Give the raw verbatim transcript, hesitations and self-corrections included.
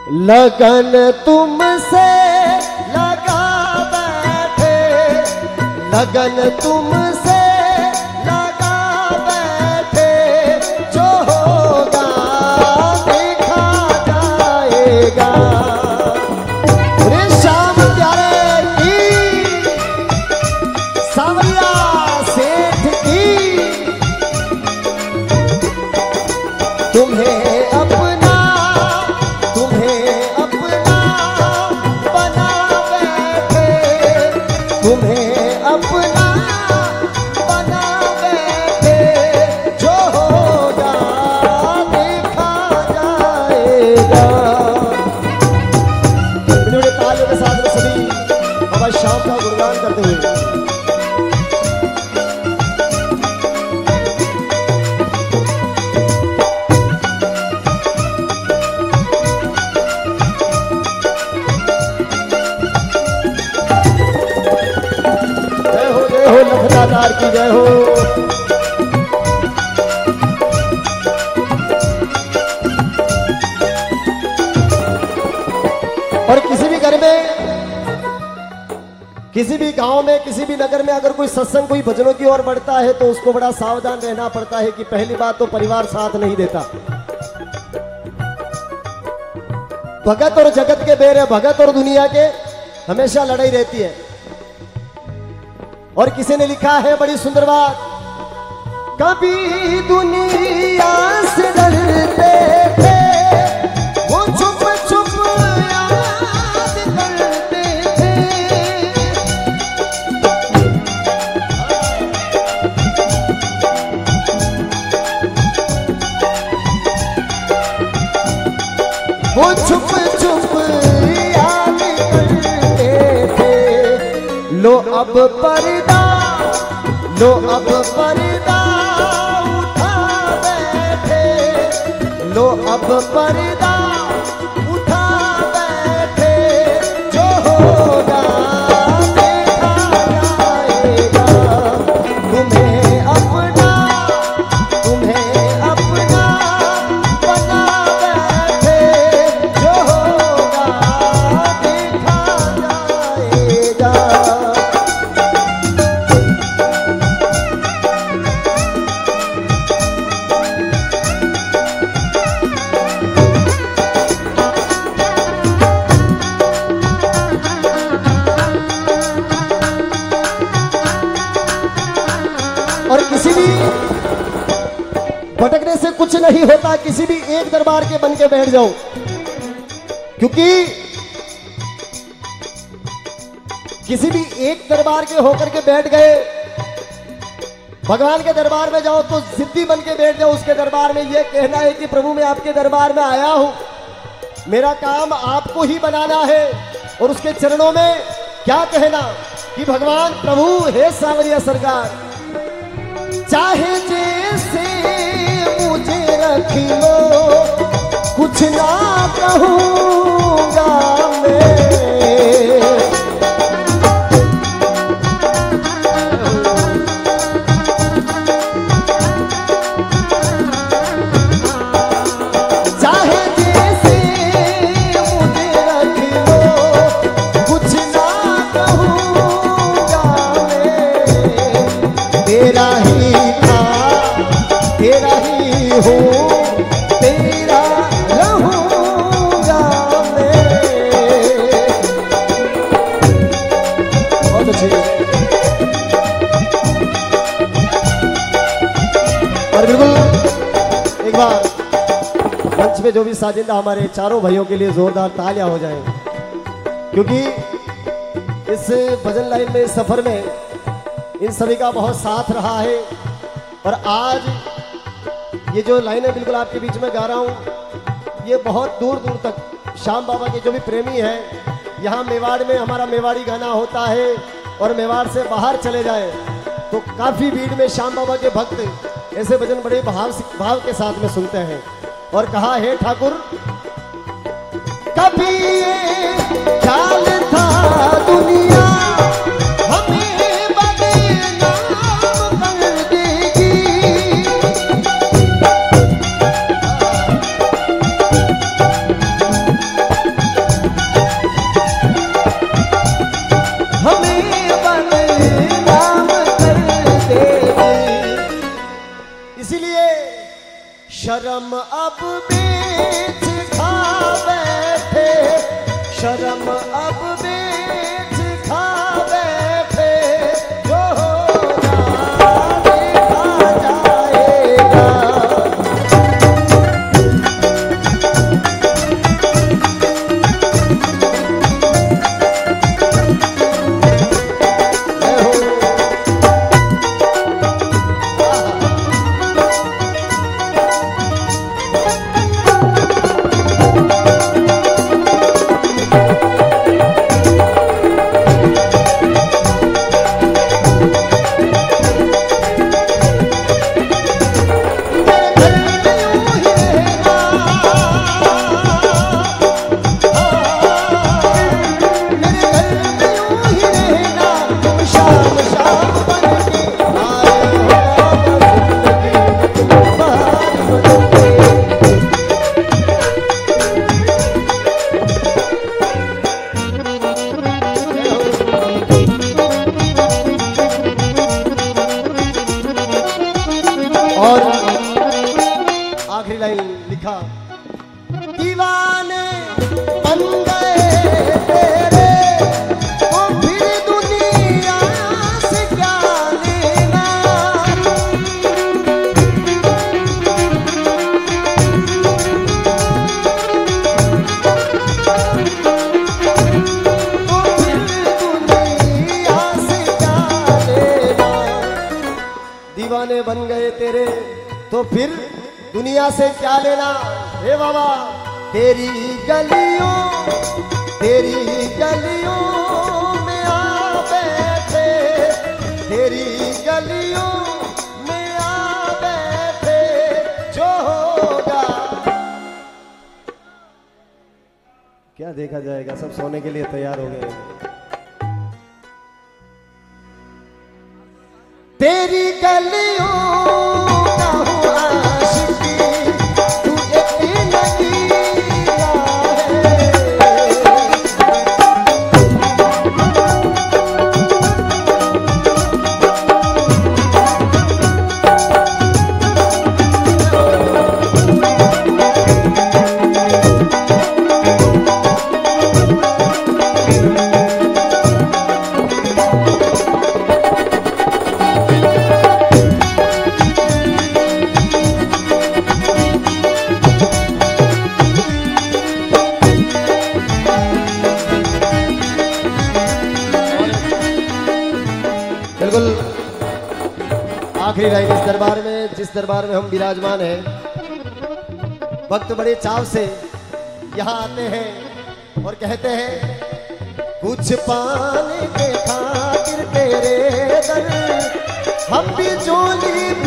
लगन तुमसे लगा बैठे, लगन तुमसे लगा बैठे, जो होगा देखा जाएगा। श्याम प्यारे की, सांवरिया सेठ की, तुम्हें अपना, तुम्हें अपना बना बैठे, तुम्हें अपना बना बैठे, जो होगा देखा जाएगा। इन्होंने तालियों के साथ में सभी बाबा श्याम का गुणगान करते हुए लखदातार की जय हो। और किसी भी घर में, किसी भी गांव में, किसी भी नगर में अगर कोई सत्संग, कोई भजनों की ओर बढ़ता है तो उसको बड़ा सावधान रहना पड़ता है कि पहली बात तो परिवार साथ नहीं देता। भगत और जगत के बेर है, भगत और दुनिया के हमेशा लड़ाई रहती है। और किसी ने लिखा है बड़ी सुंदर बात, कभी दुनिया से डरते थे, वो चुप चुप याद करते थे, वो चुप चुप याद करते थे। लो अब पर्दा, लो अब पर्दा उठा बैठे, लो अब पर्दा उठा बैठे, जो होगा देखा जाएगा। तुम्हें अपना, तुम्हें अपना बना बैठे, जो होगा देखा जाएगा। और किसी भी भटकने से कुछ नहीं होता, किसी भी एक दरबार के बन के बैठ जाओ, क्योंकि किसी भी एक दरबार के होकर के बैठ गए, भगवान के दरबार में जाओ तो जिद्दी बन के बैठ जाओ उसके दरबार में, यह कहना है कि प्रभु मैं आपके दरबार में आया हूं, मेरा काम आपको ही बनाना है। और उसके चरणों में क्या कहना कि भगवान प्रभु हे सांवरिया सरकार, चाहे जैसे मुझे रख लो, कुछ ना कहूंगा मैं, चाहे जैसे मुझे रख लो, कुछ ना कहूंगा मैं, तेरा ही तेरा ही हूँ, तेरा रहूंगा मैं। बहुत अच्छी। और बिल्कुल एक बार मंच पे जो भी साजिंदा हमारे चारों भाइयों के लिए जोरदार तालियां हो जाएं, क्योंकि इस भजन लाइन में, सफर में इन सभी का बहुत साथ रहा है। और आज ये जो लाइनें बिल्कुल आपके बीच में गा रहा हूँ, ये बहुत दूर दूर तक श्याम बाबा के जो भी प्रेमी हैं, यहाँ मेवाड़ में हमारा मेवाड़ी गाना होता है, और मेवाड़ से बाहर चले जाए तो काफ़ी भीड़ में श्याम बाबा के भक्त ऐसे भजन बड़े भाव भाव के साथ में सुनते हैं। और कहा है ठाकुर, कभी ये ख्याल था दुनिया हमें बदनाम कर देगी, दीवाने बन गए तेरे तो फिर दुनिया से क्या लेना। तो फिर दुनिया से क्या लेना। दीवाने बन गए तेरे तो फिर दुनिया से क्या लेना। हे बाबा तेरी गलियों तेरी गलियों में आ बैठे, तेरी गलियों में आ बैठे जो होगा। क्या देखा जाएगा, सब सोने के लिए तैयार हो गए। तेरी गलियों का हूँ आशिकी, तू एक नगीना है। बिल्कुल आखिरी लाइन इस दरबार में, जिस दरबार में हम विराजमान हैं, भक्त बड़े चाव से यहाँ आते हैं और कहते हैं कुछ पाने के खातिर तेरे दर हम भी झोली